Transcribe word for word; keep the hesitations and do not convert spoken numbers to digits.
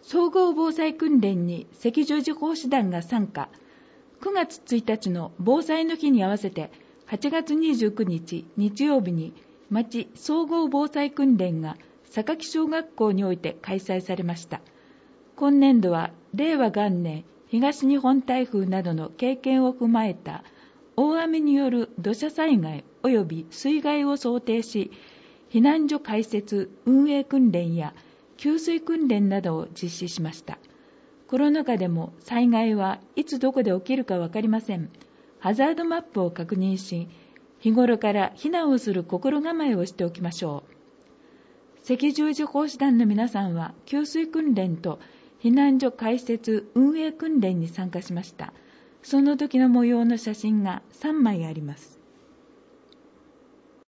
総合防災訓練に赤十字講師団が参加。くがつついたちの防災の日に合わせてはちがつにじゅうくにち日曜日に町総合防災訓練が坂木小学校において開催されました。今年度は令和元年東日本台風などの経験を踏まえた大雨による土砂災害及び水害を想定し、避難所開設運営訓練や給水訓練などを実施しました。コロナ禍でも災害はいつどこで起きるか分かりません。ハザードマップを確認し、日頃から避難をする心構えをしておきましょう。赤十字講師団の皆さんは給水訓練と避難所開設運営訓練に参加しました。その時の模様の写真がさんまいあります。